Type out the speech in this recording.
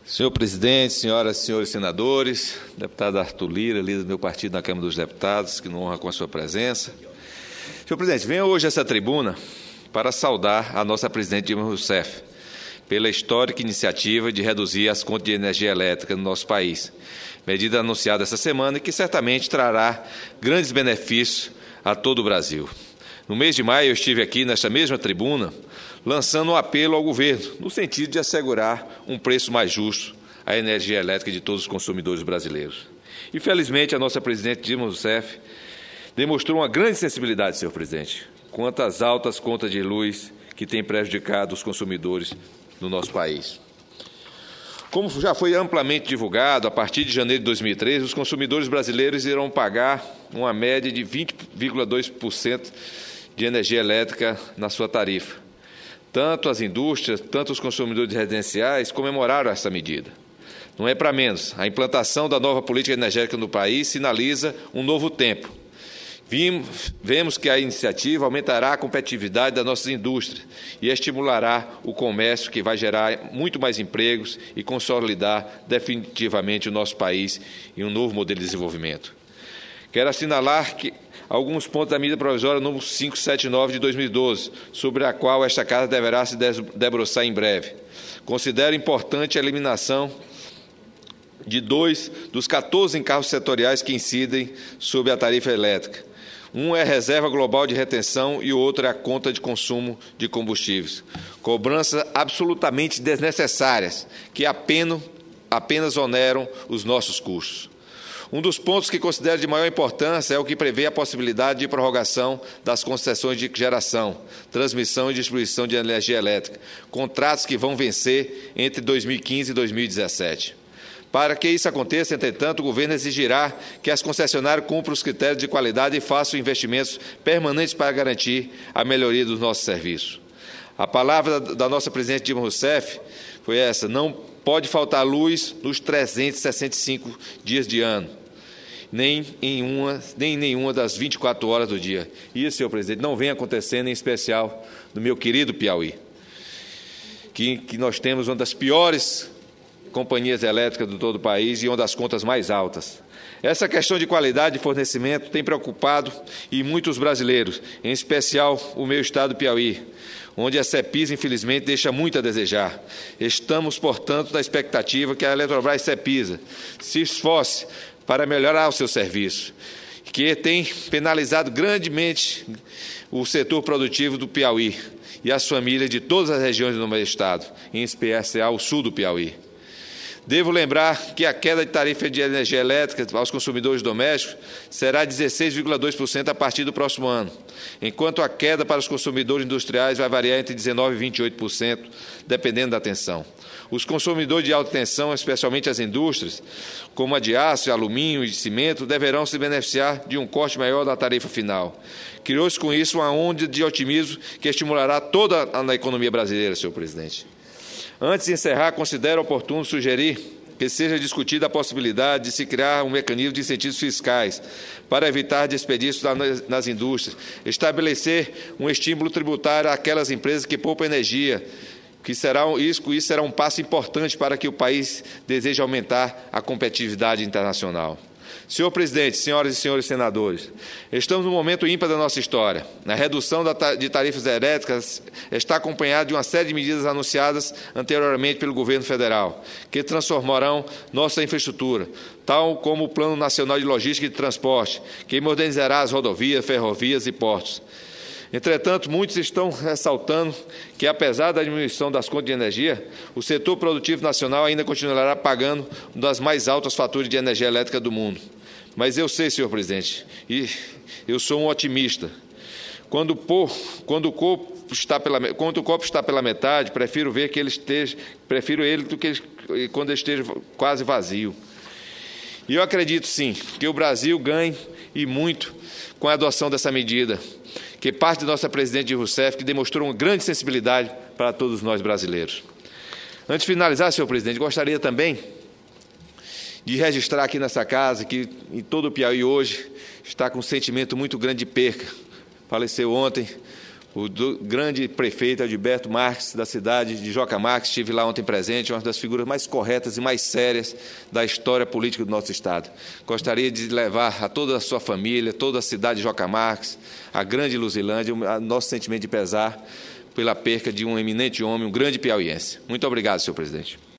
Senhor presidente, senhoras e senhores senadores, deputado Arthur Lira, líder do meu partido na Câmara dos Deputados, que nos honra com a sua presença. Senhor presidente, venho hoje a essa tribuna para saudar a nossa presidente Dilma Rousseff pela histórica iniciativa de reduzir as contas de energia elétrica no nosso país, medida anunciada essa semana e que certamente trará grandes benefícios a todo o Brasil. No mês de maio, eu estive aqui nesta mesma tribuna lançando um apelo ao governo, no sentido de assegurar um preço mais justo à energia elétrica de todos os consumidores brasileiros. E, felizmente, a nossa presidente Dilma Rousseff demonstrou uma grande sensibilidade, senhor presidente, quanto às altas contas de luz que têm prejudicado os consumidores do nosso país. Como já foi amplamente divulgado, a partir de janeiro de 2013, os consumidores brasileiros irão pagar uma média de 20,2% de energia elétrica na sua tarifa. Tanto as indústrias, tanto os consumidores residenciais comemoraram essa medida. Não é para menos. A implantação da nova política energética no país sinaliza um novo tempo. Vemos que a iniciativa aumentará a competitividade das nossas indústrias e estimulará o comércio, que vai gerar muito mais empregos e consolidar definitivamente o nosso país em um novo modelo de desenvolvimento. Quero assinalar que alguns pontos da medida provisória número 579 de 2012, sobre a qual esta Casa deverá se debruçar em breve. Considero importante a eliminação de 2 dos 14 encargos setoriais que incidem sobre a tarifa elétrica. Um é a reserva global de retenção e o outro é a conta de consumo de combustíveis. Cobranças absolutamente desnecessárias que apenas oneram os nossos custos. Um dos pontos que considero de maior importância é o que prevê a possibilidade de prorrogação das concessões de geração, transmissão e distribuição de energia elétrica, contratos que vão vencer entre 2015 e 2017. Para que isso aconteça, entretanto, o governo exigirá que as concessionárias cumpram os critérios de qualidade e façam investimentos permanentes para garantir a melhoria dos nossos serviços. A palavra da nossa presidente Dilma Rousseff foi essa: não pode faltar luz nos 365 dias de ano, nem em nenhuma das 24 horas do dia. Isso, senhor presidente, não vem acontecendo, em especial no meu querido Piauí, que nós temos uma das piores companhias elétricas de todo o país e uma das contas mais altas. Essa questão de qualidade de fornecimento tem preocupado e muitos brasileiros, em especial o meu estado do Piauí, onde a CEPIS, infelizmente, deixa muito a desejar. Estamos, portanto, na expectativa que a Eletrobras e CEPISA se esforce para melhorar o seu serviço, que tem penalizado grandemente o setor produtivo do Piauí e as famílias de todas as regiões do meu estado, em especial o sul do Piauí. Devo lembrar que a queda de tarifa de energia elétrica aos consumidores domésticos será 16,2% a partir do próximo ano, enquanto a queda para os consumidores industriais vai variar entre 19% e 28%, dependendo da tensão. Os consumidores de alta tensão, especialmente as indústrias, como a de aço, alumínio e de cimento, deverão se beneficiar de um corte maior da tarifa final. Criou-se com isso uma onda de otimismo que estimulará toda a economia brasileira, senhor presidente. Antes de encerrar, considero oportuno sugerir que seja discutida a possibilidade de se criar um mecanismo de incentivos fiscais para evitar desperdícios nas indústrias, estabelecer um estímulo tributário àquelas empresas que poupam energia, isso será um passo importante para que o país deseje aumentar a competitividade internacional. Senhor presidente, senhoras e senhores senadores, estamos num momento ímpar da nossa história. A redução de tarifas elétricas está acompanhada de uma série de medidas anunciadas anteriormente pelo governo federal, que transformarão nossa infraestrutura, tal como o Plano Nacional de Logística e de Transporte, que modernizará as rodovias, ferrovias e portos. Entretanto, muitos estão ressaltando que, apesar da diminuição das contas de energia, o setor produtivo nacional ainda continuará pagando uma das mais altas faturas de energia elétrica do mundo. Mas eu sei, senhor presidente, e eu sou um otimista. Quando o copo está pela metade, prefiro ele do que quando ele esteja quase vazio. E eu acredito, sim, que o Brasil ganhe e muito com a adoção dessa medida, que parte da nossa presidente Dilma Rousseff, que demonstrou uma grande sensibilidade para todos nós brasileiros. Antes de finalizar, senhor presidente, gostaria também de registrar aqui nessa casa que em todo o Piauí hoje está com um sentimento muito grande de perca. Faleceu ontem o grande prefeito Adilberto Marques, da cidade de Joca Marques, estive lá ontem presente, uma das figuras mais corretas e mais sérias da história política do nosso Estado. Gostaria de levar a toda a sua família, toda a cidade de Joca Marques, a grande Luzilândia, o nosso sentimento de pesar pela perca de um eminente homem, um grande piauiense. Muito obrigado, senhor presidente.